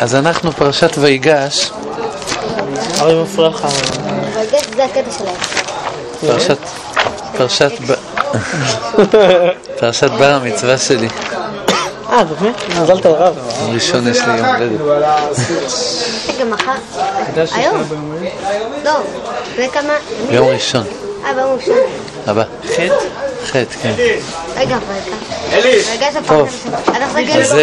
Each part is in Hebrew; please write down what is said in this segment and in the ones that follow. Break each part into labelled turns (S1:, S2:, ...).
S1: אז אנחנו פרשת ויגש.
S2: הרי מפריע לך.
S3: ויגש זה הקטע שלהם.
S1: פרשת בר המצווה שלי.
S2: באמת? מזל טוב רב.
S1: ראשון יש לי יום הולדת.
S3: רגע, מחר? היום? לא, זה כמה?
S1: יום ראשון.
S3: ביום ראשון.
S1: הבא. חטא, כן.
S3: רגע, ויגש זה פרשת שלהם. אנחנו נגיד
S1: אז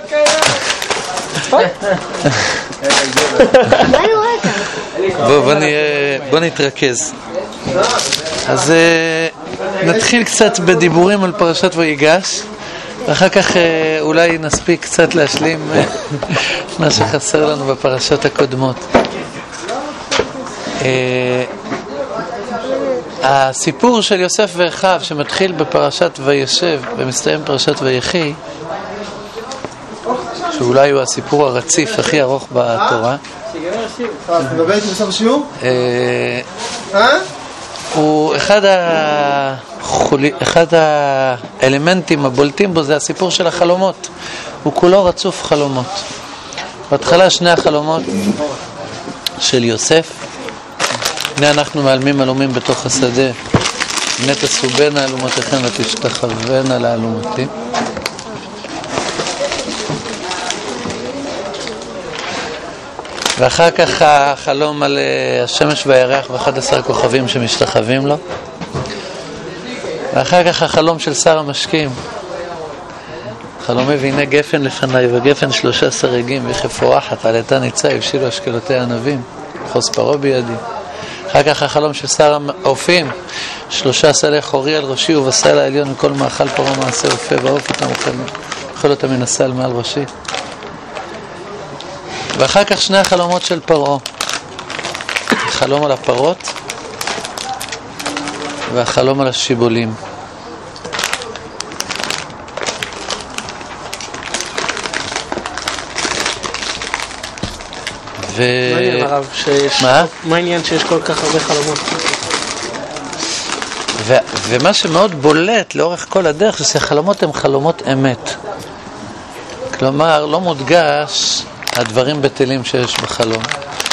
S3: מה אני רואה כאן?
S1: בוא נתרכז. אז נתחיל קצת בדיבורים על פרשת ויגש, ואחר כך אולי נספיק קצת להשלים מה שחסר לנו בפרשות הקודמות. הסיפור של יוסף ואחיו שמתחיל בפרשת וישב ומסתיים פרשת ויחי, שאולי הוא הסיפור הרציף הכי ארוך בתורה, הוא אחד האלמנטים הבולטים בו, זה הסיפור של החלומות. הוא כולו רצוף חלומות. בהתחלה שני החלומות של יוסף, הנה אנחנו מעלמים אלומים בתוך השדה, הנה תסובנה אלומותיכם ותשתחוונה לאלומתי. ואחר כך החלום על השמש והירח ו11 כוכבים שמשתחווים לו. ואחר כך החלום של שר המשקים, חלומי והנה גפן לפניי וגפן 3 סרגים וכפורחת עלתה ניצה יבשילו אשכלותי ענבים חוס פרעה בידי. אחר כך החלום של שר האופים, 3 סלי חורי על ראשי ובסל העליון מכל מאכל פרעה מעשה אופה ועוף אותם אוכל אותם מן הסל מעל ראשי. ואחר כך שני החלומות של פרעה, החלום על הפרות והחלום על השיבולים.
S2: מה העניין שיש כל כך הרבה חלומות?
S1: ומה שמאוד בולט לאורך כל הדרך זה שהחלומות הם חלומות אמת. כלומר, לא מודגש הדברים בטלים שיש בחלום.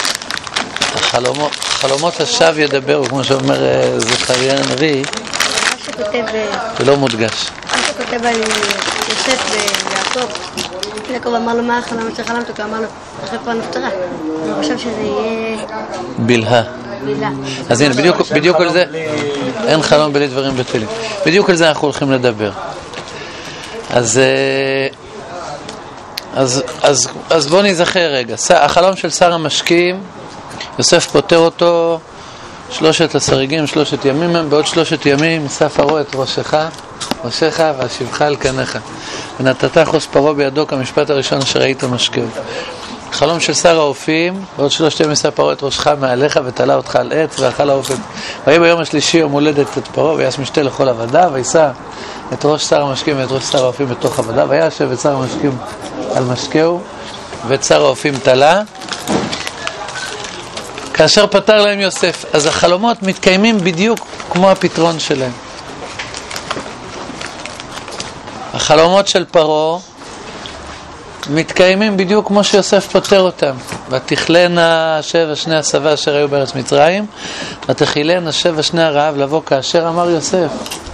S1: חלומות השווא ידברו, כמו שאומר זכריה הנביא, זה לא מודגש.
S3: מה שכותב על יוסף ויעקב, יעקב אמר לו מה החלום שחלמת, הוא אמר לו אחרי כבר נפטרה. אני חושב שזה יהיה
S1: בלהה. אז הנה, בדיוק על זה אין חלום בלי דברים בטלים. בדיוק על זה אנחנו הולכים לדבר. אז בואו נזכר רגע. החלום של שר המשקים, יוסף פותר אותו 3 הסריגים, 3 ימים הם, בעוד 3 ימים יישא פרעה את ראשך ואשיבך על קניך ונתת חוס פרעה בידו כמשפט הראשון אשר היית משקהו. חלום של שר האופים, בעוד 3 ימים יישא פרעה את ראשך מעליך ותלה אותך על עץ ואכל האופן. ויהי ביום השלישי יום הולדת את פרעה ויעש משתה לכל עבדיו ויישא את ראש שר המשקים ואת ראש שר האופים בתוך עבדיו וישב את שר המשקים על משקהו ואת שר האופים תלה כאשר פתר להם יוסף. אז החלומות מתקיימים בדיוק כמו הפתרון שלהם. החלומות של פרעה מתקיימים בדיוק כמו שיוסף פותר אותם. ותכלנה 7 שני השבע אשר היו בארץ מצרים ותכילנה 7 שני הרעב לבוא כאשר אמר יוסף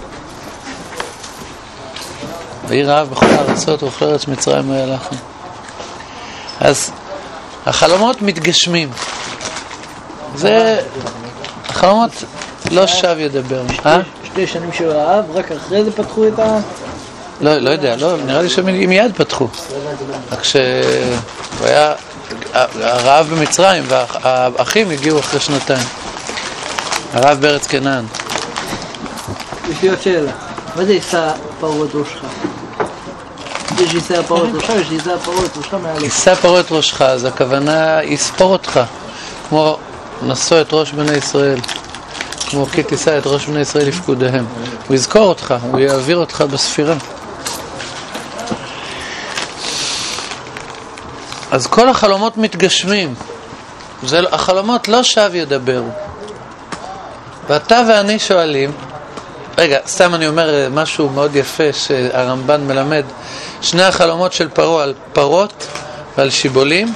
S1: ויהי רעב בכל הארצות ובכל ארץ מצרים היה לכם. אז החלומות מתגשמים. זה החלומות לא שב ידבר.
S2: 2 שנים של רעב, רק אחרי זה פתחו את ה...
S1: לא יודע, נראה לי שמיד פתחו. רק שהיה הרעב במצרים והאחים הגיעו אחרי 2 הרעב בארץ כנען.
S2: יש לי עוד שאלה, מה זה יישא פרעה את ראשך? יש יישא פרעה את ראשך, יש יישא פרעה את ראשך מעליך.
S1: יישא פרעה את ראשך, אז הכוונה יספור אותך כמו נשוא את ראש בני ישראל, כמו כי תישא את ראש בני ישראל לפקודיהם. הוא יזכור אותך, הוא יעביר אותך בספירה. אז כל החלומות מתגשמים. החלומות לא שב ידברו. ואתה ואני שואלים, רגע, סתם אני אומר משהו מאוד יפה שהרמב"ן מלמד. 2 החלומות של פרעה על פרות ועל שיבולים.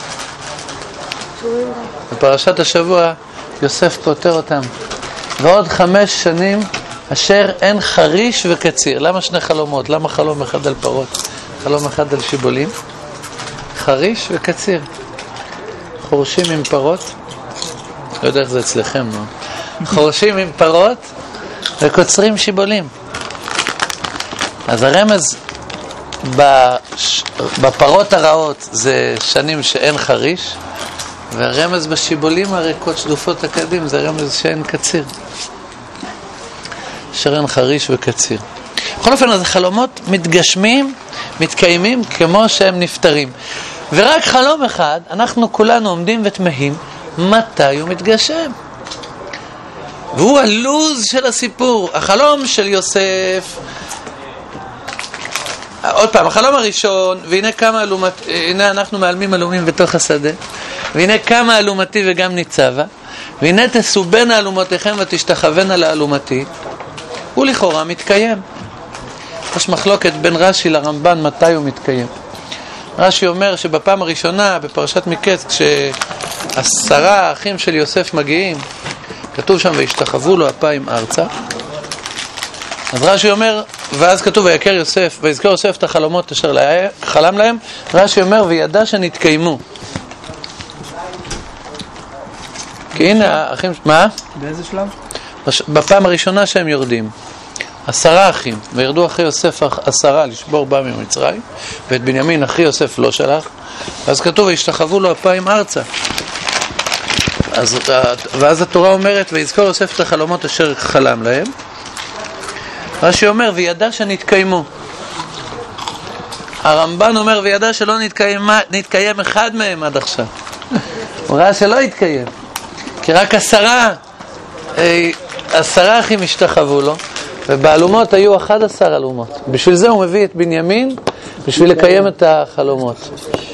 S1: בפרשת השבוע יוסף פותר אותם. ועוד 5 שנים אשר אין חריש וקציר. למה 2 חלומות? למה חלום אחד על פרות? חלום אחד על שיבולים? חריש וקציר. חורשים עם פרות. לא יודע איך זה אצלכם, לא? חורשים עם פרות וקוצרים שיבולים. אז הרמז בפרות הרעות זה שנים שאין חריש, והרמז בשיבולים הריקות שדופות הקדים זה רמז שאין קציר, שאין חריש וקציר. בכל אופן, אז החלומות מתגשמים, מתקיימים כמו שהם נפטרים. ורק חלום אחד, אנחנו כולנו עומדים ותמהים מתי הוא מתגשם. והוא הלוז של הסיפור. החלום של יוסף, עוד פעם, החלום הראשון, והנה כמה הנה אנחנו מעלמים אלומים בתוך השדה, והנה כמה אלומתי וגם ניצבה, והנה תסובנה אלומותיכם ותשתחוונה לאלומתי, הוא לכאורה מתקיים. יש מחלוקת בין רש"י לרמב"ן מתי הוא מתקיים. רש"י אומר שבפעם הראשונה בפרשת מקץ, כש10 האחים של יוסף מגיעים, כתוב שם וישתחוו לו אפיים ארצה. אז רש"י אומר, ואז כתוב ויזכר יוסף את החלומות אשר חלם להם. רש"י אומר וידע שנתקיימו. כי הנה האחים, מה?
S2: באיזה שלב?
S1: בפעם הראשונה שהם יורדים 10 אחים, וירדו אחרי יוסף 10 לשבור בה ממצרים, ואת בנימין אחי יוסף לא שלח. אז כתוב וישתחוו לו אפיים ארצה. ואז התורה אומרת ויזכור יוסף את החלומות אשר חלם להם. רש"י אומר וידע שנתקיימו. הרמב"ן אומר וידע שלא נתקיים אחד מהם עד עכשיו. הוא ראה שלא יתקיים, כי רק 10 אחים השתחוו לו, ובאלומות היו 11 אלומות. בשביל זה הוא מביא את בנימין, בשביל לקיים את החלומות.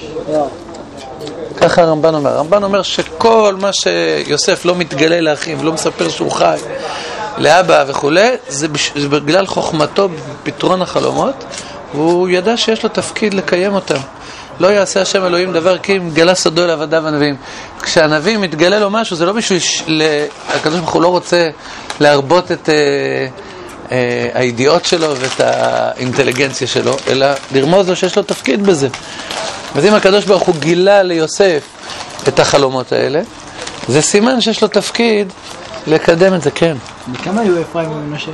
S1: ככה הרמב"ן אומר. הרמב"ן אומר שכל מה שיוסף לא מתגלה לאחים ולא מספר שהוא חי לאבא וכו', זה בגלל חוכמתו בפתרון החלומות, והוא ידע שיש לו תפקיד לקיים אותם. לא יעשה השם אלוהים דבר כי אם גלה סודו אל עבדיו הנביאים. כשהנביא מתגלה לו משהו, זה לא בשביל הקדוש ברוך הוא לא רוצה להרבות את הידיעות שלו ואת האינטליגנציה שלו, אלא לרמוז לו שיש לו תפקיד בזה. אז אם הקדוש ברוך הוא גילה ליוסף את החלומות האלה, זה סימן שיש לו תפקיד לקדם את זה. כן.
S2: וכמה היו אפרים ומנשה?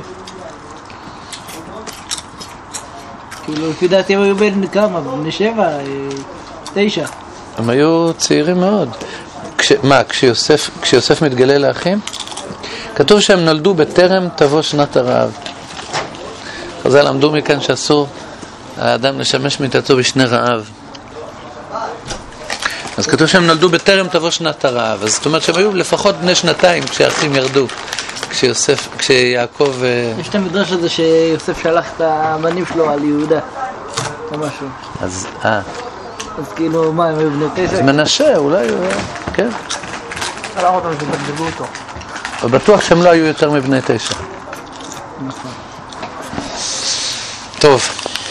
S2: כאילו, לפי דעתי הם היו בין כמה? בני 7, 9.
S1: הם היו צעירים מאוד. כשיוסף מתגלה לאחים? כתוב שהם נולדו בטרם תבוא שנת הרעב. חז"ל למדו מכאן שאסור האדם לשמש מיטתו בשני רעב. אז כתוב שהם נולדו בטרם תבוא שנת הרעב. אז זאת אומרת שהם היו לפחות בני 2 כשהאחים ירדו. כשיעקב...
S2: יש את המדרש הזה שיוסף שלח את הבנים שלו על יהודה או משהו.
S1: אז
S2: כאילו מה, הם היו בני 9?
S1: אז מנשה אולי, כן.
S2: שלח אותם שבדגו אותו.
S1: ובטוח שהם לא היו יותר מבני 9.
S2: נכון.
S1: טוב,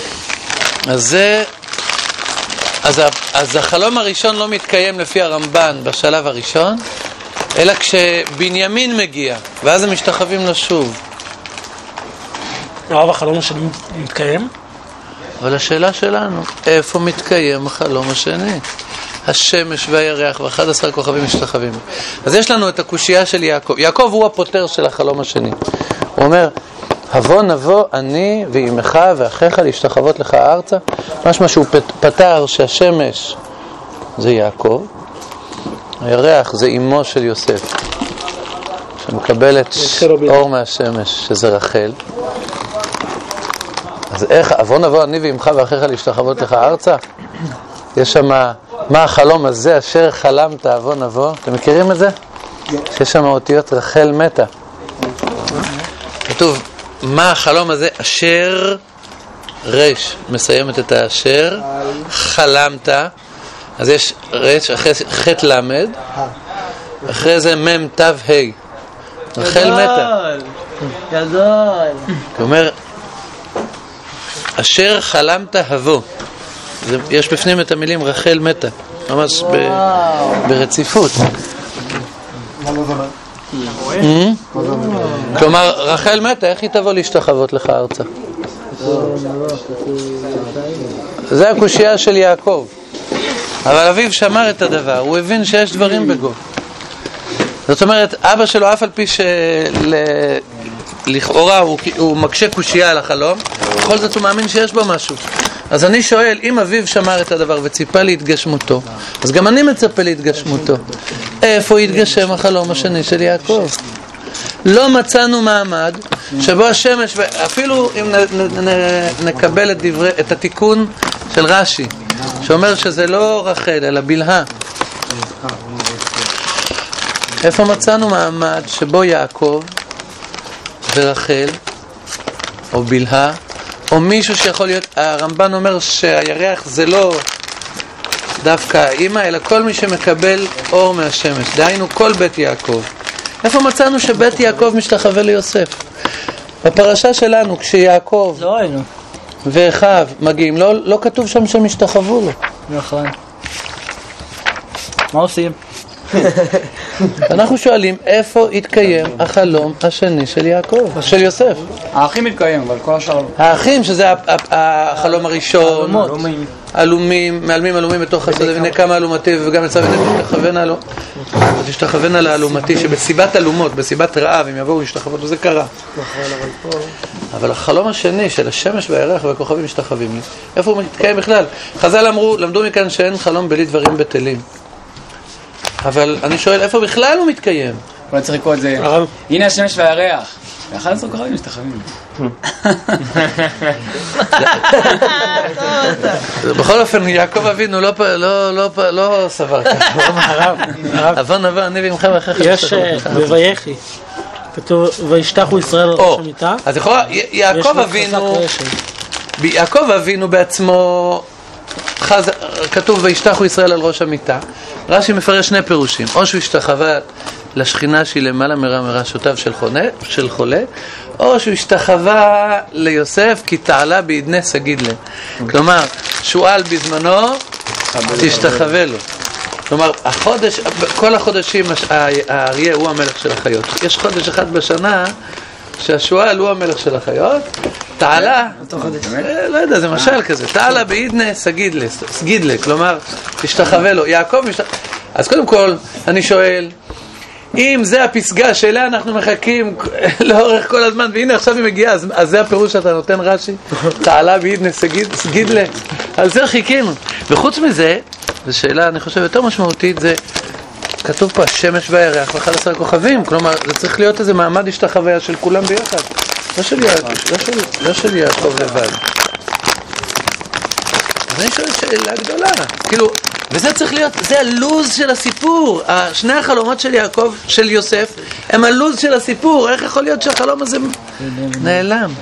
S1: אז החלום הראשון לא מתקיים לפי הרמב"ן בשלב הראשון, אלא כשבנימין מגיע, ואז הם משתחווים לו שוב.
S4: הרב, החלום השני מתקיים?
S1: אבל השאלה שלנו, איפה מתקיים החלום השני? השמש והירח ו11 כוכבים משתחווים. אז יש לנו את הקושייה של יעקב. יעקב הוא הפותר של החלום השני. הוא אומר, הבוא נבוא אני ואימך ואחיך להשתחוות לך ארצה. משמע שהוא פתר שהשמש זה יעקב, הירח זה אמו של יוסף שמקבלת אור מהשמש, שזה רחל. אז איך, אבוא נבוא אני ואימך ואחיך להשתחוות לך ארצה? יש שם, מה החלום הזה אשר חלמת אבוא נבוא? אתם מכירים את זה? שיש שם אותיות רחל מתה. כתוב, מה החלום הזה אשר רש, מסיימת את האשר, חלמת. אז יש רש, אחרי ח' למד, אחרי זה מם תו ה', רחל מתה.
S2: גדול.
S1: הוא אומר, אשר חלמת הבוא. יש בפנים את המילים רחל מתה. ממש ברציפות. כלומר, רחל מתה, איך היא תבוא להשתחוות לך ארצה? זה הקושייה של יעקב. אבל אביו שמר את הדבר, הוא הבין שיש דברים בגו. זאת אומרת, אבא שלו, אף על פי שלכאורה הוא מקשה קושייה על החלום, בכל זאת הוא מאמין שיש בו משהו. אז אני שואל, אם אביו שמר את הדבר וציפה להתגשמותו, אז גם אני מצפה להתגשמותו. איפה יתגשם החלום השני של יעקב? לא מצאנו מעמד שבו השמש, אפילו אם נקבל את התיקון של רש"י, שאומר שזה לא רחל אלא בלהה, איפה מצאנו מעמד שבו יעקב ורחל או בלהה או מישהו שיכול להיות, הרמב"ן אומר שהירח זה לא דווקא האמא אלא כל מי שמקבל אור מהשמש, דהיינו כל בית יעקב. איפה מצאנו שבית יעקב משתחווה ליוסף? בפרשה שלנו כשיעקב ואחיו מגיעים, לא כתוב שם שהם השתחוו לו.
S2: נכון. מה עושים?
S1: אנחנו שואלים איפה התקיים החלום השני של יעקב, של יוסף.
S5: האחים מתקיים, אבל כל השאר לא.
S1: האחים, שזה החלום הראשון, אלומים, מעלמים אלומים בתוך השדה, והנה כמה אלומתי, וגם יצא ותשתחוונה לאלומתי, שבסיבת אלומות, בסיבת רעב, אם יבואו להשתחוות, וזה קרה. אבל החלום השני של השמש והירח והכוכבים משתחווים לי, איפה הוא מתקיים בכלל? חז"ל אמרו, למדו מכאן שאין חלום בלי דברים בטלים. אבל אני שואל, איפה בכלל הוא מתקיים?
S5: אולי צריך לקרוא את זה, הנה השמש והירח, ו11 כוכבים משתחווים.
S1: בכל אופן, יעקב אבינו לא סבר ככה. אבון אבון, אני ועמך ואחריך.
S4: יש בויחי, כתוב, וישתחו ישראל על ראש המיטה.
S1: אז יכולה, יעקב אבינו בעצמו, כתוב וישתחו ישראל על ראש המיטה. רש"י מפרש שני פירושים, או שהוא השתחווה לשכינה שהיא למעלה מראשותיו של חולה, או שהוא השתחווה ליוסף כי תעלה בעדני סגיד לה. כלומר, שואל בזמנו תשתחווה לו. כלומר, כל החודשים האריה הוא המלך של החיות. יש חודש אחד בשנה שהשואל הוא המלך של החיות, תעלה, לא יודע, זה משל כזה, תעלה בעדני סגיד לה, כלומר, תשתחווה לו. יעקב אז קודם כל, אני שואל, אם זה הפסגה שאליה אנחנו מחכים לאורך כל הזמן, והנה עכשיו היא מגיעה, אז זה הפירוש שאתה נותן רש"י, תעלה בעדני סגיד לה, על זה חיכינו. וחוץ מזה, זו שאלה אני חושב יותר משמעותית, זה כתוב פה השמש והירח ו11 כוכבים, כלומר זה צריך להיות איזה מעמד השתחוויה של כולם ביחד, לא של יעקב לבד. אז אני שואל שאלה גדולה, כאילו, וזה צריך להיות, זה הלוז של הסיפור. שני החלומות של יעקב, של יוסף, הם הלוז של הסיפור. איך יכול להיות שהחלום הזה נעלם?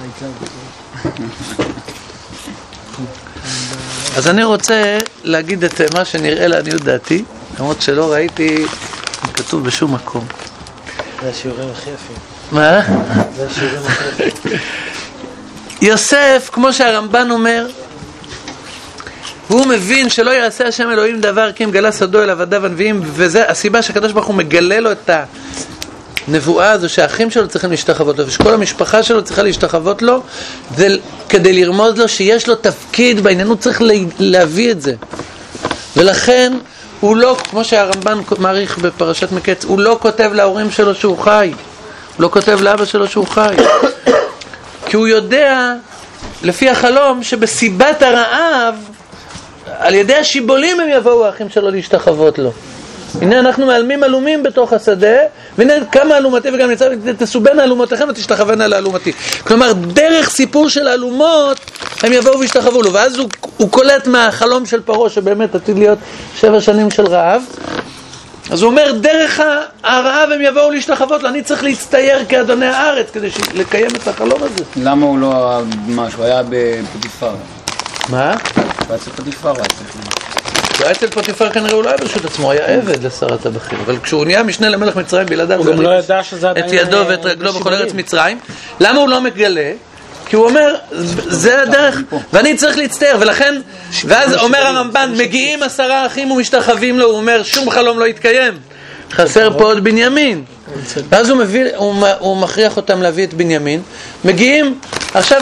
S1: אז אני רוצה להגיד את מה שנראה לעניות דעתי, למרות שלא ראיתי כתוב בשום מקום.
S4: זה השיעורים הכי יפים.
S1: מה?
S4: זה השיעורים הכי יפים.
S1: יוסף, כמו שהרמב"ן אומר, הוא מבין שלא יעשה השם אלוהים דבר כי אם גלה סודו אל עבדיו הנביאים, וזה הסיבה שהקדוש ברוך הוא מגלה לו את הנבואה הזו שהאחים שלו צריכים להשתחוות לו ושכל המשפחה שלו צריכה להשתחוות לו, זה כדי לרמוז לו שיש לו תפקיד בעניין, הוא צריך להביא את זה. ולכן הוא לא, כמו שהרמב"ן מעריך בפרשת מקץ, הוא לא כותב להורים שלו שהוא חי, הוא לא כותב לאבא שלו שהוא חי, כי הוא יודע לפי החלום שבסיבת הרעב על ידי השיבולים הם יבואו האחים שלו להשתחוות לו. הנה אנחנו מעלמים אלומים בתוך השדה, והנה כמה אלומתי וגם ניצב תסובנה אלומותיכם ותשתחוונה לאלומתי. כלומר, דרך סיפור של אלומות הם יבואו וישתחוו לו, ואז הוא קולט מהחלום של פרעה שבאמת עתיד להיות 7 שנים של רעב. אז הוא אומר, דרך הרעב הם יבואו להשתחוות לו, אני צריך להצטייר כאדוני הארץ כדי לקיים את החלום הזה.
S5: למה הוא לא משהו? היה בפוטיפר.
S1: מה?
S5: הוא אצל פוטיפר,
S1: הוא אצל פוטיפר כנראה הוא לא היה ברשות עצמו, היה עבד לשרת הבכיר, אבל כשהוא נהיה משנה למלך מצרים בלעדיו,
S4: הוא גם לא ידע שזה
S1: את ידו ואת רגלו בכל ארץ מצרים. למה הוא לא מגלה? כי הוא אומר, זה הדרך, ואני צריך להצטער, ולכן, ואז אומר הרמב"ן, מגיעים 10 אחים ומשתחווים לו, הוא אומר, שום חלום לא יתקיים, חסר פה עוד בנימין. ואז הוא מכריח אותם להביא את בנימין. מגיעים עכשיו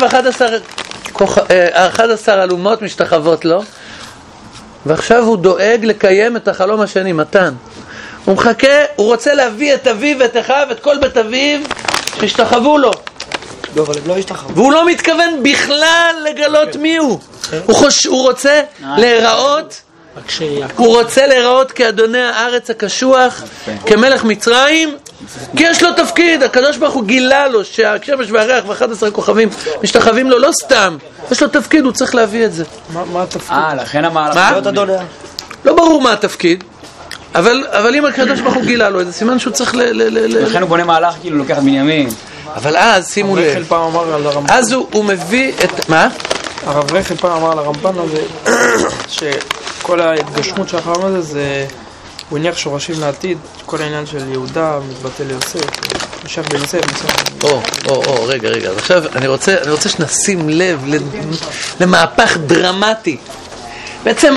S1: 11 אלומות משתחוות לו, ועכשיו הוא דואג לקיים את החלום השני, מתן. הוא מחכה, הוא רוצה להביא את אביו ואת אחיו, את כל בית אביו שהשתחוו לו.
S2: לא, אבל הם לא השתחוו.
S1: והוא לא מתכוון בכלל לגלות מי הוא. הוא רוצה להיראות, הוא רוצה להיראות כאדוני הארץ הקשוח, כמלך מצרים, כי יש לו תפקיד. הקדוש ברוך הוא גילה לו שהשמש והירח ו11 כוכבים משתחווים לו, לא סתם, יש לו תפקיד, הוא צריך להביא את זה.
S2: מה התפקיד?
S5: לכן המהלך
S2: להיות אדוני.
S1: לא ברור מה התפקיד, אבל אם הקדוש ברוך הוא גילה לו, זה סימן שהוא צריך
S5: לכן הוא בונה מהלך, כאילו לוקח בנימין.
S1: אבל אז שימו לב, אז הוא מביא את מה?
S6: הרב רחל פעם אמר על הרמב"ן הזה שכל ההתגשמות של החלום הזה הוא הניח שורשים לעתיד, כל העניין של יהודה מתבטא ליוסף, נשאר ביוסף.
S1: רגע, עכשיו אני רוצה שנשים לב למהפך דרמטי. בעצם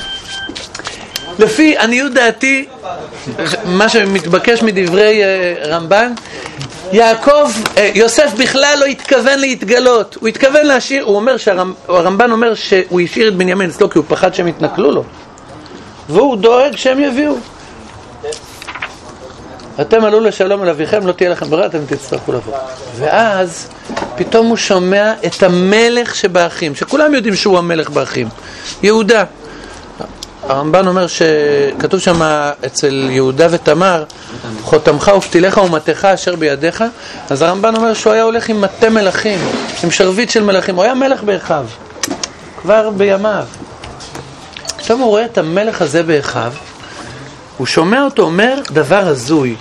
S1: לפי עניות דעתי, מה שמתבקש מדברי רמב"ן, יוסף בכלל לא התכוון להתגלות, הוא התכוון להשאיר, הרמב"ן אומר שהוא השאיר את בנימין אצלו כי הוא פחד שהם יתנכלו לו, והוא דואג שהם יביאו. אתם עלו לשלום אל אביכם, לא תהיה לכם ברירה, אתם תצטרכו לבוא. ואז פתאום הוא שומע את המלך שבאחים, שכולם יודעים שהוא המלך באחים, יהודה. הרמב"ן אומר שכתוב שם אצל יהודה ותמר, חותמך ופתיליך ומתך אשר בידיך. אז הרמב"ן אומר שהוא היה הולך עם מטה מלכים, עם שרביט של מלכים, הוא היה מלך באחיו כבר בימיו. עכשיו הוא רואה את המלך הזה באחיו, הוא שומע אותו אומר דבר הזוי.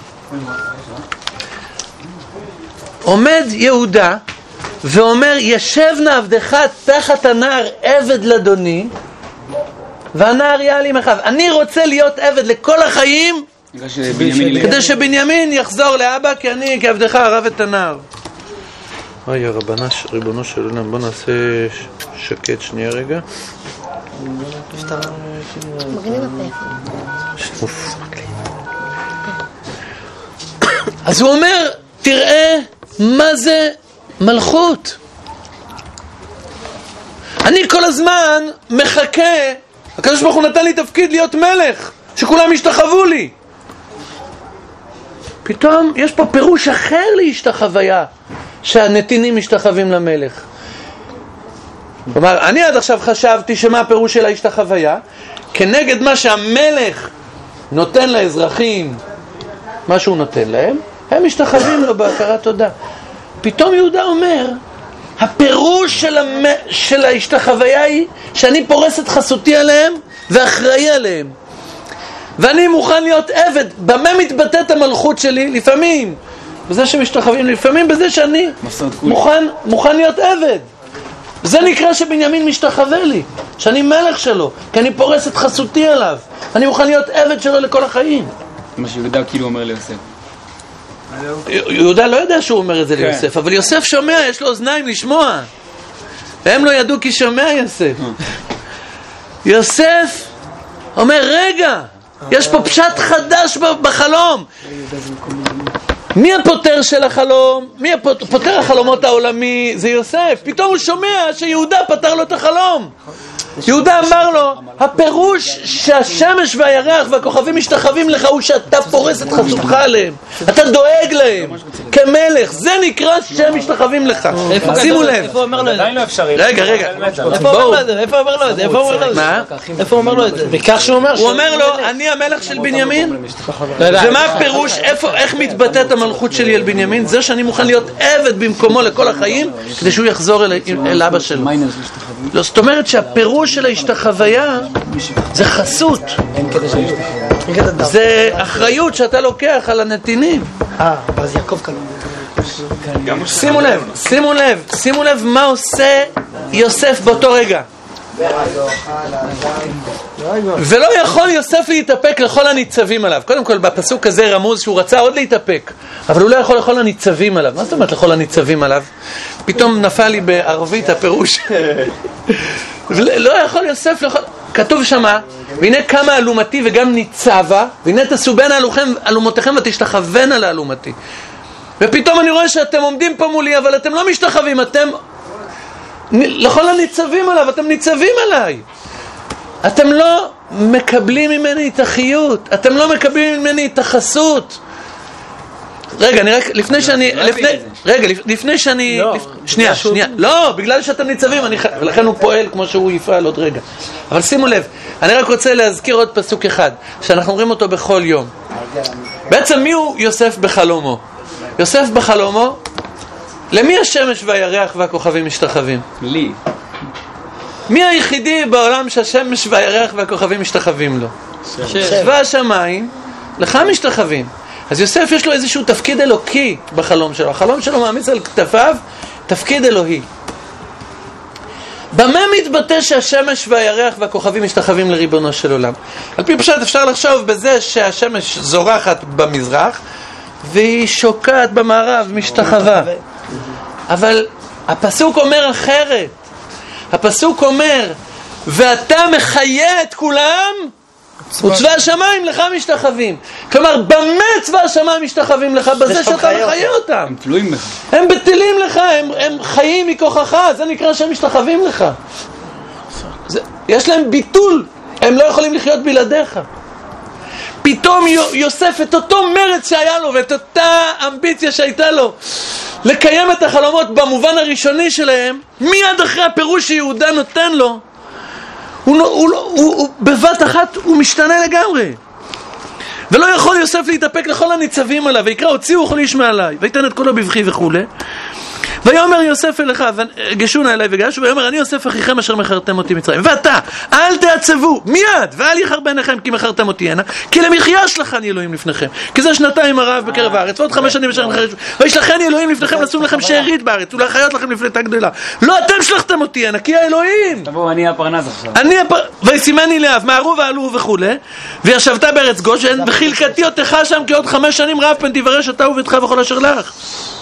S1: עומד יהודה ואומר, ישב נא עבדך תחת הנער עבד לאדוני, והנער יעלים אחיו. אני רוצה להיות עבד לכל החיים כדי שבנימין יחזור לאבא, כי אני כעבדך ארב את הנער. אוי ריבונו של עולם, בוא נעשה שקט שנייה רגע. אז הוא אומר, תראה מה זה מלכות. אני כל הזמן מחכה, הקדוש ברוך הוא נתן לי תפקיד להיות מלך, שכולם ישתחוו לי. פתאום יש פה פירוש אחר להשתחוויה, שהנתינים משתחווים למלך. כלומר, אני עד עכשיו חשבתי שמה הפירוש של ההשתחוויה, כנגד מה שהמלך נותן לאזרחים, מה שהוא נותן להם, הם משתחווים לו בהכרת תודה. פתאום יהודה אומר, הפירוש של ההשתחוויה היא שאני פורס את חסותי עליהם ואחראי עליהם, ואני מוכן להיות עבד. במה מתבטאת המלכות שלי? לפעמים בזה שמשתחווים, לפעמים בזה שאני מוכן להיות עבד. זה נקרא שבנימין משתחווה לי, שאני מלך שלו, כי אני פורס את חסותי עליו, אני מוכן להיות עבד שלו לכל החיים.
S5: מה שיהודה כאילו אומר ליוסף.
S1: יהודה לא יודע שהוא אומר את זה ליוסף, אבל יוסף שומע, יש לו אוזניים לשמוע, והם לא ידעו כי שומע יוסף. יוסף אומר, רגע, יש פה פשט חדש בחלום. מי הפותר של החלום? מי פותר החלומות העולמי? זה יוסף. פתאום הוא שומע שיהודה פתר לו את החלום. יהודה אמר לו, הפירוש שהשמש והירח והכוכבים משתחווים לך הוא שאתה פורס את חסותך עליהם, אתה דואג להם כמלך, זה נקרא שהם משתחווים לך. שימו לב.
S2: איפה הוא אומר לו את זה?
S1: רגע,
S2: איפה הוא אומר לו את זה? איפה הוא אומר לו את זה?
S4: וכך שהוא אומר,
S1: הוא אומר לו, אני המלך של בנימין. ומה הפירוש? איך מתבטאת המלכות שלי על בנימין? זה שאני מוכן להיות עבד במקומו לכל החיים כדי שהוא יחזור אל אבא שלו. זאת אומרת שהפירוש של ההשתחוויה זה חסות, זה אחריות שאתה לוקח על הנתינים.
S2: אז יעקב קלון.
S1: שימו לב מה עושה יוסף באותו רגע. ולא יכול יוסף להתאפק לכל הניצבים עליו. קודם כל בפסוק הזה רמוז שהוא רצה עוד להתאפק, אבל הוא לא יכול לכל הניצבים עליו. מה זאת אומרת לכל הניצבים עליו? פתאום נפל לי בערבית הפירוש. לא יכול יוסף לכל... כתוב שמה, והנה כמה אלומתי וגם ניצבה, והנה תעשו בין אלומותיכם ותשתחוון על האלומתי. ופתאום אני רואה שאתם עומדים פה מולי, אבל אתם לא משתחווים, אתם לכל הניצבים עליו, אתם ניצבים עליי. אתם לא מקבלים ממני את החיות, אתם לא מקבלים ממני את החסות. רגע, אני רק, לפני שאני, שנייה, לא, בגלל שאתם ניצבים, ולכן הוא פועל כמו שהוא יפעל עוד רגע. אבל שימו לב, אני רק רוצה להזכיר עוד פסוק אחד, שאנחנו אומרים אותו בכל יום. בעצם מי הוא יוסף בחלומו? יוסף בחלומו, למי השמש והירח והכוכבים משתחווים?
S5: לי.
S1: מי היחידי בעולם שהשמש והירח והכוכבים משתחווים לו? צבא השמיים, לך משתחווים. אז יוסף יש לו איזשהו תפקיד אלוקי בחלום שלו. החלום שלו מעמיס על כתפיו תפקיד אלוהי. במה מתבטא שהשמש והירח והכוכבים משתחווים לריבונו של עולם? על פי פשט אפשר לחשוב בזה שהשמש זורחת במזרח והיא שוקעת במערב, משתחווה. אבל הפסוק אומר אחרת. הפסוק אומר, ואתה מחיה את כולם וצבא השמיים לך משתחווים. כלומר, במה צבא השמיים משתחווים לך? בזה שאתה מחיה אותם.
S5: הם תלויים לך.
S1: הם בטלים לך, הם חיים מכוחך. זה נקרא שהם משתחווים לך. יש להם ביטול, הם לא יכולים לחיות בלעדיך. פתאום יוסף את אותו מרץ שהיה לו ואת אותה אמביציה שהייתה לו לקיים את החלומות במובן הראשוני שלהם, מיד אחרי הפירוש שיהודה נותן לו, הוא בבת אחת הוא משתנה לגמרי. ולא יכול יוסף להתאפק לכל הניצבים עליו, ויקרא הוציאו כל איש מעליי ויתן את קולו בבכי וכו'. ויאמר יוסף אל אחיו, גשונה אליי וגשו, ויאמר אני יוסף אחיכם אשר מכרתם אותי מצרים, ואתה אל תעצבו מיד ואל יחר בעיניכם כי מכרתם אותי הנה, כי למחיה שלחני אלוהים לפניכם, כי זה 2 הרעב בקרב הארץ ועוד 5 שנים אשר נחריש, וישלחני אלוהים לפניכם לשום לכם שארית בארץ ולחיות לכם לפלטה גדולה. לא אתם שלחתם אותי הנה, כי האלוהים.
S5: תבואו, אני הפרנס עכשיו.
S1: וישימני לאב מהרו ועלו וכו', וישבת בארץ גושן וחילקתי אותך שם כי עוד 5 שנים רעב פן תברש אתה וביתך וכל אשר לך.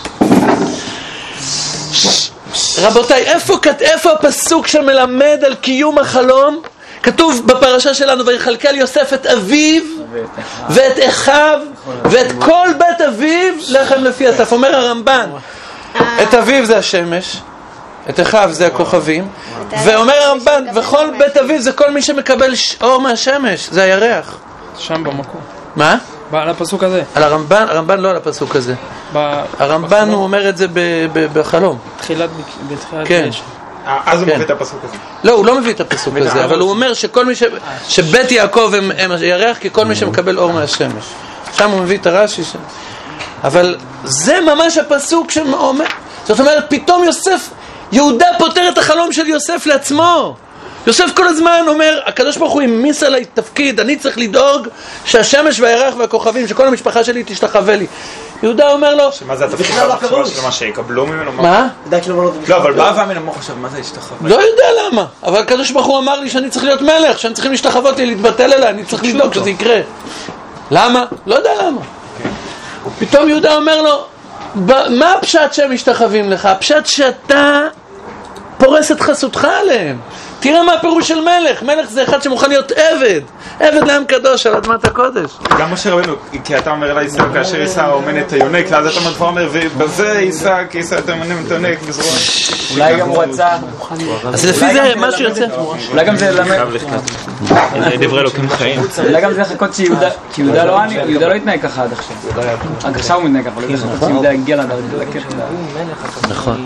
S1: רבותיי, איפה הפסוק שמלמד על קיום החלום? כתוב בפרשה שלנו, ויכלכל יוסף את אביו ואת אחיו ואת כל בית אביו לחם לפי הטף. אומר הרמב"ן, את אביו זה השמש, את אחיו זה הכוכבים, ואומר הרמב"ן, וכל בית אביו זה כל מי שמקבל אור מהשמש, זה הירח.
S6: שם במקום.
S1: מה?
S6: על הפסוק הזה.
S1: על הרמב"ן לא על הפסוק הזה. הרמב"ן הוא אומר את זה בחלום.
S6: בתחילת
S1: כן.
S7: אז הוא מביא את הפסוק הזה.
S1: לא, הוא לא מביא את הפסוק הזה, אבל הוא אומר שכל מי שבית יעקב הם הירח ככל מי שמקבל אור מהשמש. שם הוא מביא את הרש"י. אבל זה ממש הפסוק שאומר, זאת אומרת, פתאום יהודה פותר את החלום של יוסף לעצמו. יוסף כל הזמן אומר, הקדוש ברוך הוא המיס עליי תפקיד, אני צריך לדאוג שהשמש והירח והכוכבים, שכל המשפחה שלי תשתחווה לי. יהודה אומר לו,
S7: שמה זה התפקיד המחשבה שלו, מה שיקבלו ממנו?
S1: מה?
S7: לא, אבל בא ואמין מה חושב, מה זה השתחווה?
S1: לא יודע למה, אבל הקדוש ברוך הוא אמר לי שאני צריך להיות מלך, שאני צריכים להשתחוות לי, להתבטל אליי, אני צריך לדאוג שזה יקרה. למה? לא יודע למה. פתאום יהודה אומר לו, מה הפשט שהם משתחווים לך? הפשט שאתה פורס את חסותך עליהם. תראה מה הפירוש של מלך. מלך זה אחד שמוכן להיות עבד. עבד לעם קדוש על אדמת הקודש.
S7: גם משה רבנו, כי אתה אומר לה יישא, כאשר יישא אומן את היונק, ואז אתה כבר אומר, ובזה יישא, כי יישא את אומן את היונק בזרוע.
S5: אולי גם הוא רצה.
S1: אז לפי זה מה שיוצא.
S5: אולי גם זה ללמד.
S7: דברי אלוקים חיים.
S5: אולי גם זה לחכות שיהודה, כי יהודה לא התנהג ככה עד עכשיו. רק עכשיו הוא מתנהג ככה, לא לחכות שיהודה הגיע לדקת.
S1: נכון.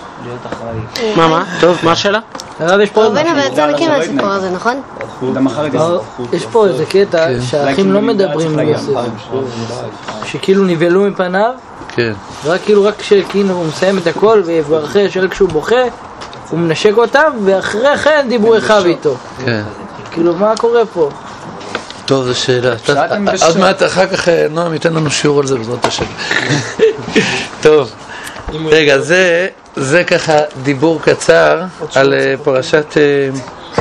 S4: מה? טוב, מה השאלה?
S3: רבנו ויצא מכם מהסיפור הזה, נכון?
S2: יש פה איזה קטע שהאחים לא מדברים ליוסף, שכאילו נבלו מפניו, ורק כאילו רק כשכאילו הוא מסיים את הכל ואחרי שרק כשהוא בוכה הוא מנשק אותם, ואחרי כן דיברו אחיו איתו. כאילו מה קורה פה?
S1: טוב, זו שאלה. עוד מעט אחר כך נועם ייתן לנו שיעור על זה בעזרת השם. טוב, רגע, זה ככה דיבור קצר על פרשת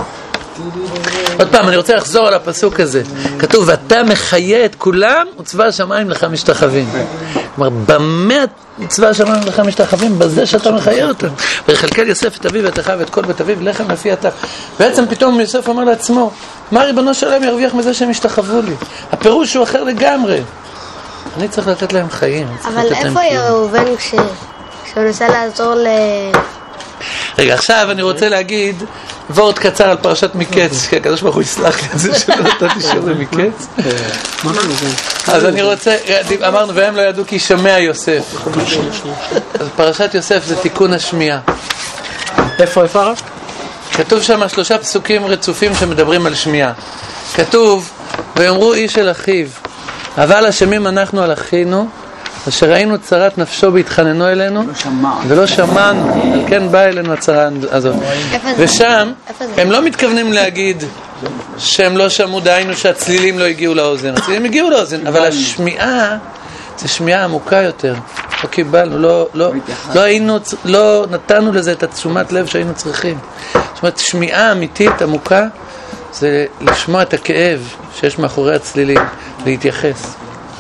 S1: עוד פעם, אני רוצה לחזור על הפסוק הזה. כתוב, ואתה מחיה את כולם, וצבא השמיים לך משתחווים. כלומר, במה צבא השמיים לך משתחווים? בזה שאתה מחיה אותם. ויכלכל יוסף את אביו ואת אחיו ואת כל בית אביו, לחם לפי עטו. בעצם פתאום יוסף אומר לעצמו, מה ריבונו שלם ירוויח מזה שהם ישתחוו לי? הפירוש הוא אחר לגמרי. אני צריך לתת להם חיים.
S3: אבל איפה ראובן כשהוא ניסה לעזור
S1: רגע, עכשיו אני רוצה להגיד וורט קצר על פרשת מקץ, כי הקדוש ברוך הוא יסלח לי על זה שלא נתתי שזה מקץ. אז אני רוצה, אמרנו, והם לא ידעו כי שומע יוסף. אז פרשת יוסף זה תיקון השמיעה.
S4: איפה הרב?
S1: כתוב שם 3 פסוקים רצופים שמדברים על שמיעה. כתוב, ויאמרו איש אל אחיו, אבל אשמים אנחנו על אחינו, אשר ראינו צרת נפשו בהתחננו אלינו ולא שמענו, על כן בא אלינו הצרה הזאת. ושם הם לא מתכוונים להגיד שהם לא שמעו, דהיינו שהצלילים לא הגיעו לאוזן. הצלילים הגיעו לאוזן, אבל השמיעה זה שמיעה עמוקה יותר. לא קיבלנו, לא נתנו לזה את התשומת לב שהיינו צריכים. זאת אומרת, שמיעה אמיתית עמוקה זה לשמוע את הכאב שיש מאחורי הצלילים, להתייחס.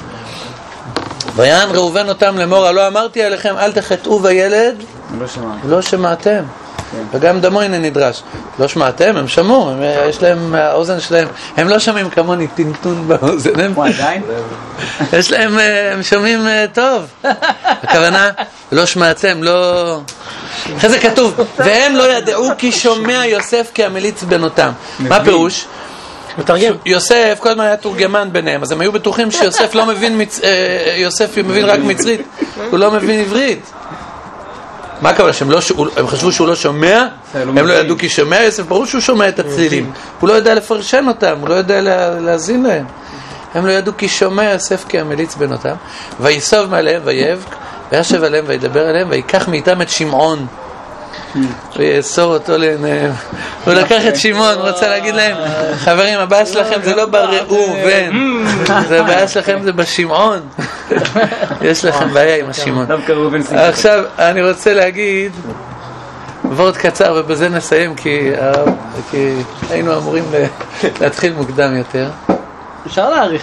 S1: ויען ראובן אותם לאמור, לא אמרתי עליכם אל תחטאו בילד, לא שמעתם. וגם דמו הנה נדרש, לא שמעתם, הם שמעו, יש להם, האוזן שלהם, הם לא שומעים כמוני טינטון באוזן, יש להם, הם שומעים טוב. הכוונה, לא שמעתם, לא... אחרי זה כתוב, והם לא ידעו כי שומע יוסף כהמליץ בנותם. מה הפירוש? יוסף כל הזמן היה תורגמן ביניהם, אז הם היו בטוחים שיוסף לא מבין, יוסף מבין רק מצרית, הוא לא מבין עברית. מה הכוונה? הם חשבו שהוא לא שומע? הם לא ידעו כי שומע יוסף, ברור שהוא שומע את הצלילים, הוא לא יודע לפרשן אותם, הוא לא יודע להזין להם. הם לא ידעו כי שומע יוסף כהמליץ בנותם. ויסוב מעליהם ויבק וישב עליהם וידבר עליהם ויקח מאיתם את שמעון ויאסור אותו לעיניהם. הוא לקח את שמעון, הוא רוצה להגיד להם, חברים, הבעיה שלכם זה לא בראובן, זה הבעיה שלכם זה בשמעון. יש לכם בעיה עם השמעון. עכשיו אני רוצה להגיד וורט קצר ובזה נסיים, כי היינו אמורים להתחיל מוקדם יותר.
S2: אפשר להעריך.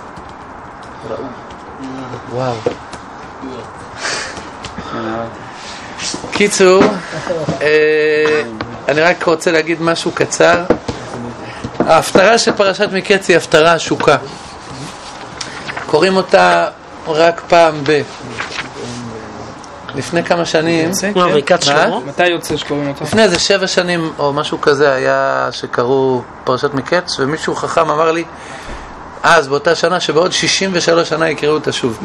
S1: וואו. קיצור, אני רק רוצה להגיד משהו קצר. ההפטרה של פרשת מקץ היא הפטרה השוקה. קוראים אותה רק פעם לפני כמה שנים.
S6: מתי יוצא שקוראים אותה?
S1: לפני איזה 7 שנים או משהו כזה היה שקראו פרשת מקץ, ומישהו חכם אמר לי אז באותה שנה שבעוד 63 שנה יקראו אותה שוב.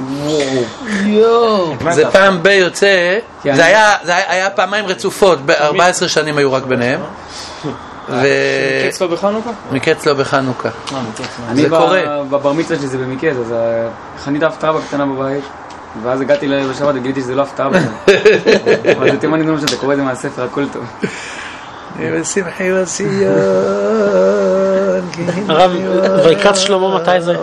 S1: זה פעם יוצא, זה היה פעמיים רצופות, 14 שנים היו רק ביניהם.
S6: מקץ לא בחנוכה?
S1: מקץ לא בחנוכה.
S5: אני בבר מצווה שלי זה במקץ, אז חנית הפטרה בקטנה בבית, ואז הגעתי לשבת וגיליתי שזה לא הפטרה בכלל. אבל זה תימן נדמה שאתה קורא את זה מהספר, הכל טוב.
S1: ושמחי וציון
S4: הרב, ויקץ שלמה מתי זה?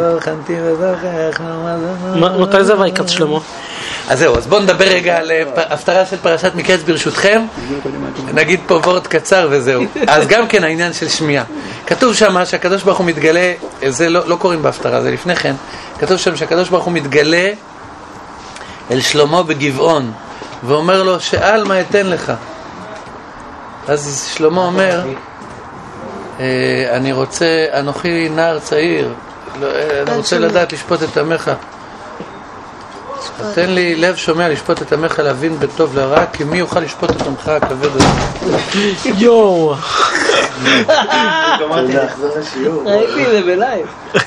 S4: מתי זה ויקץ שלמה?
S1: אז זהו, אז בואו נדבר רגע על הפטרה של פרשת מקץ ברשותכם. נגיד פה וורט קצר וזהו. אז גם כן העניין של שמיעה, כתוב שם שהקדוש ברוך הוא מתגלה, זה לא קוראים בהפטרה, זה לפני כן. כתוב שם שהקדוש ברוך הוא מתגלה אל שלמה בגבעון ואומר לו, שאל מה אתן לך. אז שלמה אומר, אני רוצה, אנוכי נער צעיר, אני רוצה לדעת לשפוט את עמך. תן לי לב שומע לשפוט את עמך, להבין בטוב לרע, כי מי יוכל לשפוט את עמך הכבד הזה?
S2: יואו, ראיתי את זה בלייב.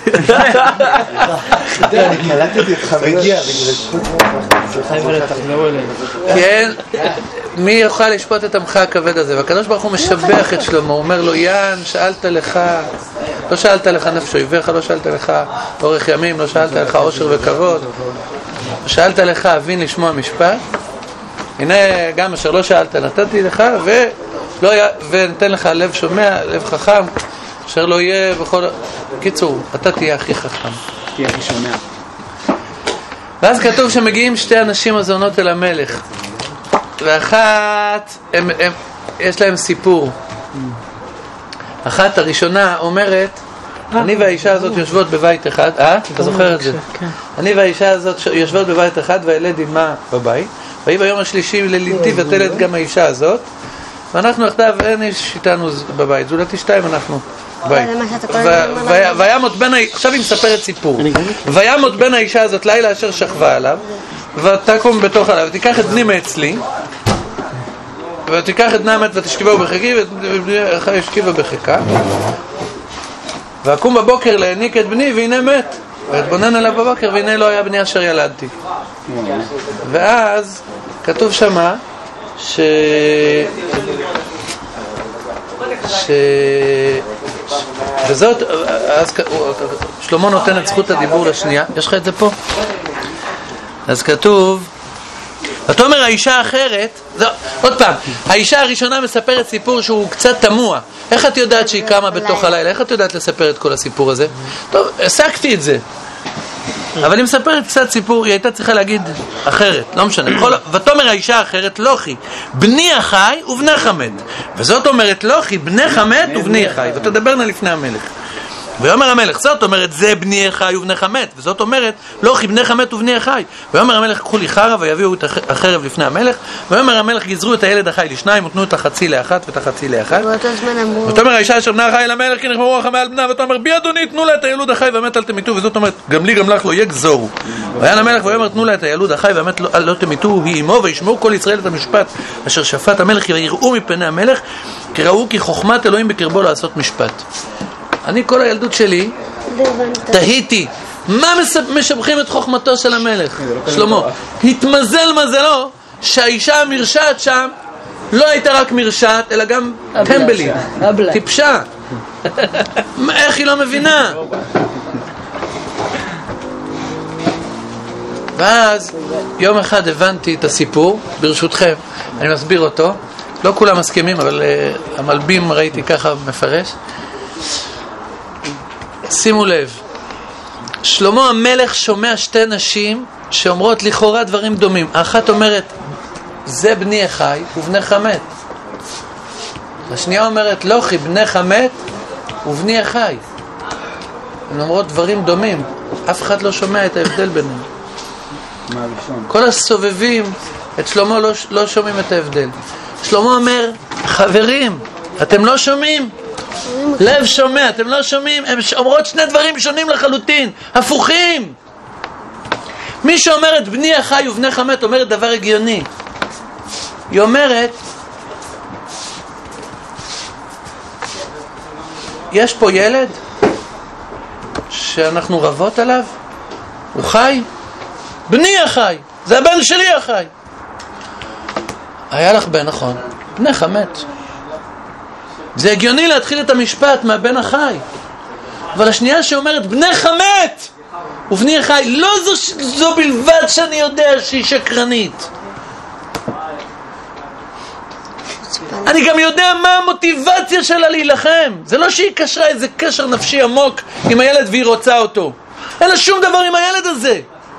S8: אני קלטתי אותך מגיע
S1: כן, מי יוכל לשפוט את עמך הכבד הזה? והקדוש ברוך הוא משבח את שלמה, הוא אומר לו, יען, שאלת לך, לא שאלת לך נפש אויביך, לא שאלת לך אורך ימים, לא שאלת לך עושר וכבוד, שאלת לך אבין לשמוע משפט. הנה גם אשר לא שאלת נתתי לך, ונתן לך לב שומע, לב חכם, אשר לא יהיה בכל... קיצור, אתה תהיה הכי חכם,
S5: תהיה הכי שומע.
S1: ואז כתוב שמגיעים 2 אנשים הזונות אל המלך, ואחת יש להם סיפור, אחת הראשונה אומרת, אני והאישה הזאת יושבות בבית אחד, אתה זוכר את זה? אני והאישה הזאת יושבות בבית אחד והילד אימה בבית, והיא ביום השלישי ללידתי ותלת גם האישה הזאת, ואנחנו יחדיו, אין איש איתנו בבית, זולתי שתיים אנחנו בבית. וימות בין, עכשיו היא מספרת סיפור, וימות בין האישה הזאת לילה אשר שכבה עליו, ותקום בתוך עליו, ותיקח את בני מאצלי, ותיקח את בנה מת ותשכיבהו בחיקי, ובני ישכיבה בחיקה, ואקום בבוקר להניק את בני והנה מת, ואתבונן עליו בבוקר והנה לא היה בני אשר ילדתי. ואז כתוב שמה וזאת, אז שלמה נותן את זכות הדיבור לשנייה. יש לך את זה פה? אז כתוב, ותאמר האישה האחרת, עוד פעם, האישה הראשונה מספרת סיפור שהוא קצת תמוה. איך את יודעת שהיא קמה בתוך הלילה? איך את יודעת לספר את כל הסיפור הזה? טוב, הסקתי את זה, אבל היא מספרת קצת סיפור, היא הייתה צריכה להגיד אחרת, לא משנה. ותאמר האישה האחרת, לוכי בני החי ובנך מת, וזאת אומרת לוכי בנך מת ובני החי, ותדברנה לפני המלך. ויאמר המלך, זאת אומרת זה בני החי ובנך מת, וזאת אומרת לוכי בנך מת ובני החי. ויאמר המלך, קחו לי חרב ויביאו את החרב לפני המלך. ויאמר המלך, גזרו את הילד החי לשניים ותנו את החצי לאחת ואת החצי לאחת. ותאמר האישה אשר בנה החי למלך, כי נחמרו רחמי על בנה. ותאמר בי אדוני, תנו לה את הילוד החי והמת אל תמיתו. וזאת אומרת גם לי גם לך לא יהיה גזורו. ויען המלך ויאמר, תנו לה את הילוד החי והמת לא תמיתו, היא עמו, וישמעו כל ישראל את המשפט אשר שפט המלך, ויראו מפני המלך, כי ראו כי חוכמת אלוהים בקרבו לעשות משפט. אני כל הילדות שלי תהיתי מה משבחים את חוכמתו של המלך שלמה. התמזל מזלו שהאישה המרשעת שם לא הייתה רק מרשעת אלא גם טמבלית, טיפשה. איך היא לא מבינה? ואז יום אחד הבנתי את הסיפור, ברשותכם אני מסביר אותו, לא כולם מסכימים אבל המלבים ראיתי ככה מפרש. שימו לב, שלמה המלך שומע שתי נשים שאומרות לכאורה דברים דומים. האחת אומרת זה בני החי ובנך מת, השנייה אומרת לוכי בנך מת ובני החי. הן אומרות דברים דומים, אף אחד לא שומע את ההבדל ביניהם. כל הסובבים את שלמה לא שומעים את ההבדל. שלמה אומר, חברים, אתם לא שומעים? לב שומע, אתם לא שומעים? הן אומרות שני דברים שונים לחלוטין, הפוכים. מי שאומרת בני החי ובנך מת אומרת דבר הגיוני. היא אומרת יש פה ילד שאנחנו רבות עליו, הוא חי, בני החי, זה הבן שלי החי. היה לך בן, נכון, בנך מת. זה הגיוני להתחיל את המשפט מהבן החי. אבל השנייה שאומרת בנך מת ובני החי, לא זו בלבד שאני יודע שהיא שקרנית, אני גם יודע מה המוטיבציה שלה להילחם. זה לא שהיא קשרה איזה קשר נפשי עמוק עם הילד והיא רוצה אותו, אין לה שום דבר עם הילד הזה.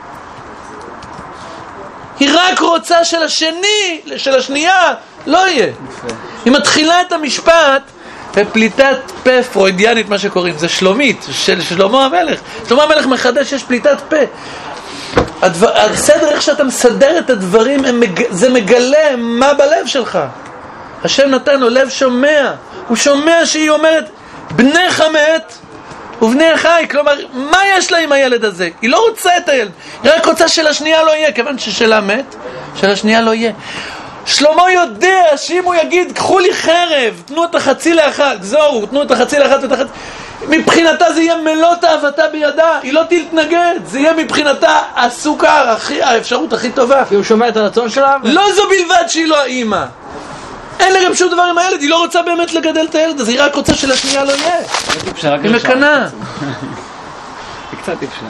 S1: היא רק רוצה של השני, של השנייה לא יהיה. היא מתחילה את המשפט בפליטת פה פרוידיאנית, מה שקוראים, זה שלומית של שלמה המלך. שלמה המלך מחדש שיש פליטת פה. הסדר איך שאתה מסדר את הדברים, זה מגלה מה בלב שלך. השם נתן לו לב שומע, הוא שומע שהיא אומרת בנך מת ובני החי. כלומר, מה יש לה עם הילד הזה? היא לא רוצה את הילד, היא רק רוצה של השנייה לא יהיה, כיוון ששלה מת, של השנייה לא יהיה. שלמה יודע שאם הוא יגיד קחו לי חרב, תנו את החצי לאחת, גזורו, תנו את החצי לאחת ואת החצי, מבחינתה זה יהיה מלוא תאוותה בידה, היא לא תתנגד, זה יהיה מבחינתה הסוכר, האפשרות הכי טובה.
S2: כי הוא שומע את הרצון שלה?
S1: לא זו בלבד שהיא לא האמא, אין לה גם שום דבר עם הילד, היא לא רוצה באמת לגדל את הילד, אז היא רק רוצה שלשנייה לא יהיה. היא מקנה.
S5: היא קצת אפשר.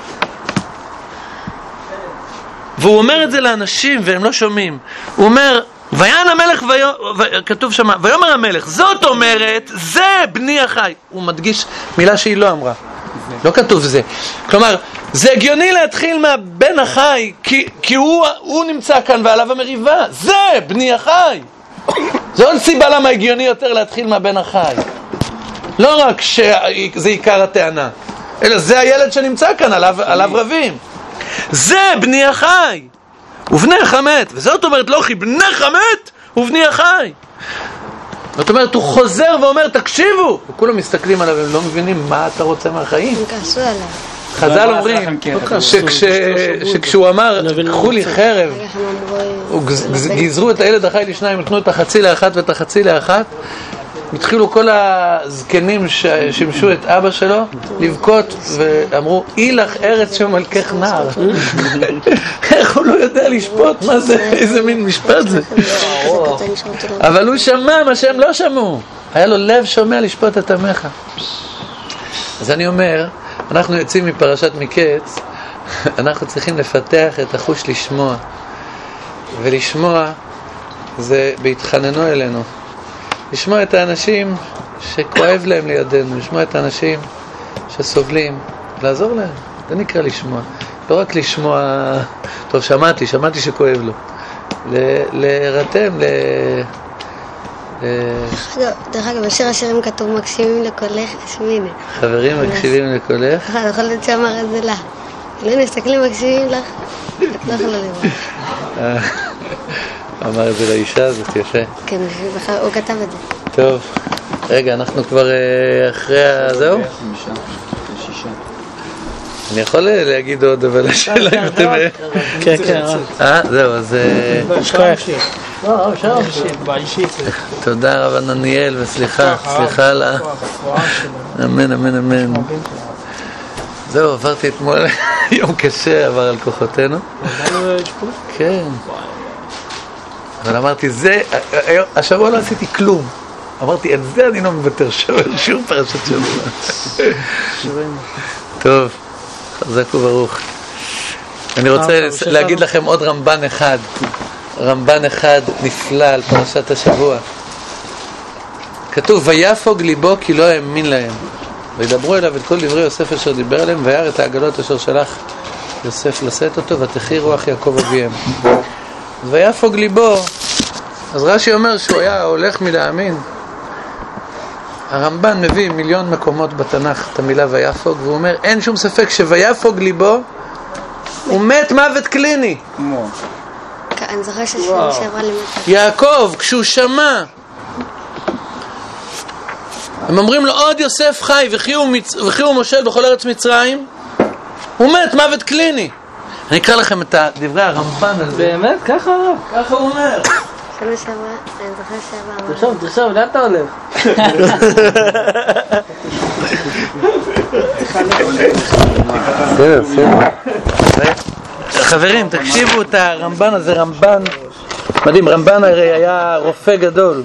S1: והוא אומר את זה לאנשים והם לא שומעים. הוא אומר, ויען המלך, כתוב שם, ויאמר המלך, זאת אומרת, זה בני החי. הוא מדגיש מילה שהיא לא אמרה. לא כתוב זה. כלומר, זה הגיוני להתחיל מהבן החי, כי הוא נמצא כאן ועליו המריבה. זה בני החי. זו עוד סיבה למה הגיוני יותר להתחיל מהבן החי. לא רק שזה עיקר הטענה, אלא זה הילד שנמצא כאן, עליו רבים. זה בני החי ובני החמת. וזאת אומרת לא כי בני חמת ובני החי. זאת אומרת, הוא חוזר ואומר, תקשיבו. וכולם מסתכלים עליו, הם לא מבינים מה אתה רוצה מהחיים.
S3: הם כעסו עליו.
S1: חז"ל אומרים שכשהוא אמר, קחו לי חרב, גזרו את הילד החי לשניים, נתנו את החצי לאחת ואת החצי לאחת, התחילו כל הזקנים ששימשו את אבא שלו לבכות ואמרו, אי לך ארץ שמלכך נער. איך הוא לא יודע לשפוט? מה זה? איזה מין משפט זה? אבל הוא שמע מה שהם לא שמעו, היה לו לב שומע לשפוט את עמך. אז אני אומר, אנחנו יוצאים מפרשת מקץ, אנחנו צריכים לפתח את החוש לשמוע, ולשמוע זה בהתחננו אלינו, לשמוע את האנשים שכואב להם לידינו, לשמוע את האנשים שסובלים, לעזור להם. זה נקרא לשמוע, לא רק לשמוע, טוב שמעתי שכואב לו, להירתם,
S3: דרך אגב, בשיר השירים כתוב מקשיבים לקולך אשמיני.
S1: חברים מקשיבים לקולך?
S3: יכול להיות שאמר את זה לה. לא מסתכלים מקשיבים לך, את לא יכולה לראות.
S1: אמר את זה לאישה הזאת, יפה.
S3: כן, הוא כתב את זה.
S1: טוב, רגע, אנחנו כבר אחרי זהו? אני יכול להגיד עוד, אבל השאלה אם אתם...
S4: כן, כן.
S1: זהו, אז... תודה רב ענניאל וסליחה על ה... אמן. זהו, עברתי אתמול יום קשה, עבר על כוחותינו. כן. אבל אמרתי, השבוע לא עשיתי כלום. אמרתי, את זה אני לא מוותר, שום פרשת שבוע. טוב, חזק וברוך. אני רוצה להגיד לכם עוד רמב"ן אחד נפלא על פרשת השבוע. כתוב, ויפוג ליבו כי לא האמין להם, וידברו אליו את כל דברי יוסף אשר דיבר עליהם, וירא את העגלות אשר שלח יוסף לשאת אותו, ותחי רוח יעקב אביהם. ויפוג ליבו, אז רש"י אומר שהוא היה הולך מלהאמין. הרמב"ן מביא מיליון מקומות בתנ"ך את המילה ויפוג, והוא אומר, אין שום ספק שויפוג ליבו, הוא מת מוות קליני.
S3: אני זוכר שעברה למטה.
S1: יעקב, כשהוא שמע, הם אומרים לו, עוד יוסף חי וחיו מושל בכל ארץ מצרים, הוא מת מוות קליני. אני אקרא לכם את דברי הרמב"ן על זה.
S2: באמת? ככה הרב?
S1: ככה הוא אומר.
S3: אני זוכר שעברה.
S2: תרשום, לאן אתה הולך?
S1: חברים, תקשיבו את הרמב"ן הזה, רמב"ן מדהים. רמב"ן הרי היה רופא גדול.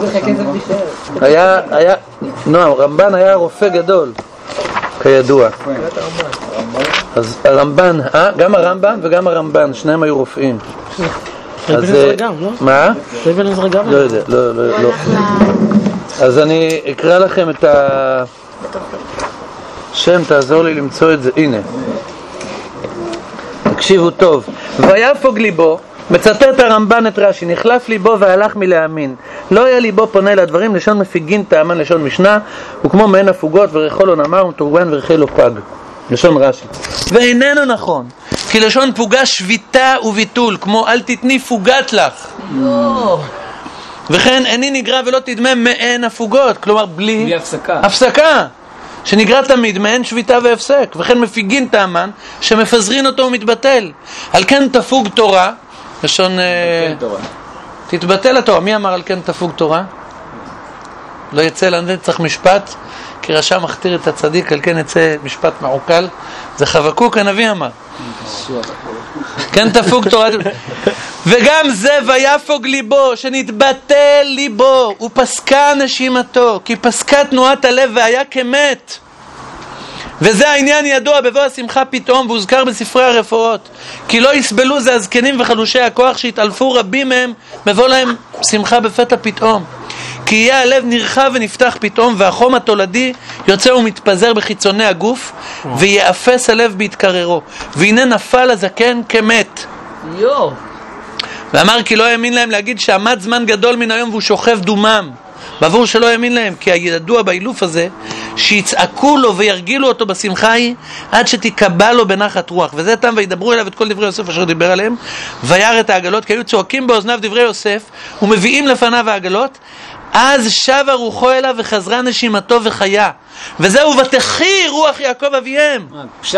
S1: רמב"ן היה רופא גדול, כידוע. אז הרמב"ן, גם הרמב"ם וגם הרמב"ן, שניהם היו רופאים.
S4: רבי נזר גם, לא?
S1: מה?
S4: רבי נזר גם?
S1: לא יודע, לא. אז אני אקרא לכם את השם, תעזור לי למצוא את זה, הנה. תקשיבו טוב. ויפוג ליבו, מצטט הרמב"ן את רש"י, נחלף ליבו והלך מלהאמין. לא היה ליבו פונה לדברים, לשון מפיגין טעמן, לשון משנה, וכמו מעין הפוגות וריחו לא נמר ומתורגמן וריחי לא פג. לשון רש"י. ואיננו נכון, כי לשון פוגה שביתה וביטול, כמו אל תתני פוגת לך. וכן איני נגרע ולא תדמה מעין הפוגות, כלומר בלי הפסקה. שנגרע תמיד מעין שביתה והפסק. וכן מפיגין טעמן שמפזרין אותו ומתבטל. על כן תפוג תורה, לשון תתבטל התורה. מי אמר על כן תפוג תורה? לא יצא לנצח משפט, כי רשע מכתיר את הצדיק, על כן יצא משפט מעוקל. זה חבקוק הנביא אמר. כן תפוג תורה. וגם זה ויפוג ליבו, שנתבטל ליבו, ופסקה נשימתו, כי פסקה תנועת הלב והיה כמת. וזה העניין ידוע בבוא השמחה פתאום, והוזכר בספרי הרפואות, כי לא יסבלו זה הזקנים וחלושי הכוח שהתעלפו רבים מהם, מבוא להם שמחה בפתע פתאום. כי יהיה הלב נרחב ונפתח פתאום, והחום התולדי יוצא ומתפזר בחיצוני הגוף, ויאפס הלב בהתקררו. והנה נפל הזקן כמת. ואמר כי לא האמין להם להגיד שעמד זמן גדול מן היום והוא שוכב דומם. בעבור שלא האמין להם, כי הידוע באילוף הזה שיצעקו לו וירגילו אותו בשמחה היא עד שתקבע לו בנחת רוח. וזה תם וידברו אליו את כל דברי יוסף אשר דיבר עליהם, וירא את העגלות, כי היו צועקים באוזניו דברי יוסף ומביאים לפניו העגלות. אז שבה רוחו אליו וחזרה נשימתו וחיה, וזהו ותחי רוח יעקב אביהם.
S5: פשט.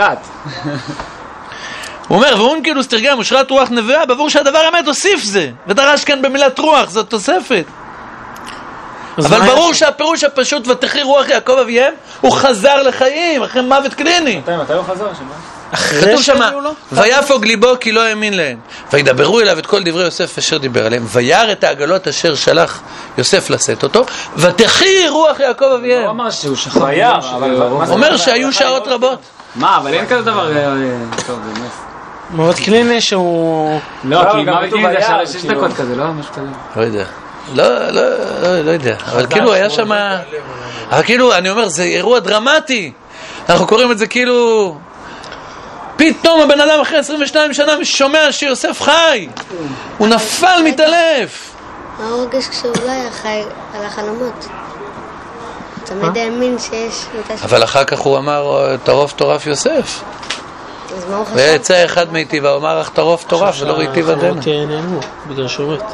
S1: הוא אומר, והוא כאילו סתרגם, ושרת רוח נבואה, בעבור שהדבר אמת הוסיף זה, ודרש כאן במילת רוח, זאת תוספת. אבל ברור שהפירוש הפשוט ותחי רוח יעקב אביהם, הוא חזר לחיים, אחרי מוות קליני.
S5: מתי הוא חזר?
S1: כתוב שמה, ויפוג ליבו כי לא האמין להם, וידברו אליו את כל דברי יוסף אשר דיבר עליהם, וירא את העגלות אשר שלח יוסף לשאת אותו, ותחי רוח יעקב אביהם.
S5: הוא אמר שהוא שכח.
S1: הוא אומר שהיו שעות רבות.
S5: מה, אבל אין כזה דבר טוב, באמת.
S4: מאוד קליני שהוא...
S5: לא, כי מוות קליני זה עכשיו 6 דקות כזה, לא? משהו כזה.
S1: לא יודע. לא יודע. אבל כאילו היה שם... אבל כאילו, אני אומר, זה אירוע דרמטי. אנחנו קוראים את זה כאילו... פתאום הבן אדם אחרי 22 שנה שומע שיוסף חי. הוא נפל מתעלף.
S3: מה הרגש כשהוא לא היה חי על החלומות? תמיד האמין שיש...
S1: אבל אחר כך הוא אמר, טרוף טורף יוסף.
S3: אז מה הוא חשב?
S1: ויצא אחד מיטיבה, הוא אמר, אך טרוף טורף ולא ראיתי ודנה.
S4: נעלמו, בגלל שהוא מת.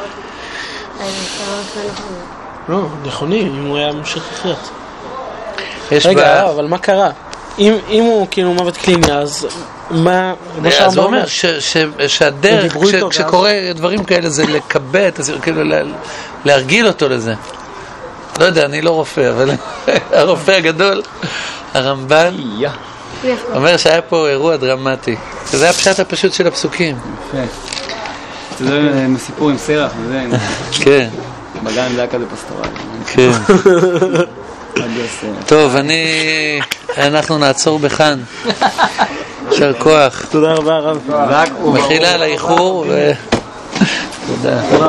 S4: לא, נכוני, אם הוא היה ממשיך לחיות. רגע, אבל מה קרה? אם הוא כאילו מוות קליני, אז מה...
S1: אז הוא אומר שהדרך, כשקורה דברים כאלה, זה לקבל, כאילו להרגיל אותו לזה. לא יודע, אני לא רופא, אבל הרופא הגדול, הרמב"ן, אומר שהיה פה אירוע דרמטי. זה הפשט הפשוט של הפסוקים.
S5: זה סיפור עם סרח וזה.
S1: כן.
S5: בגן זה היה כזה פסטורלי.
S1: כן. טוב, אנחנו נעצור בכאן. יישר כוח.
S4: תודה רבה, הרב.
S1: מחילה על האיחור. תודה.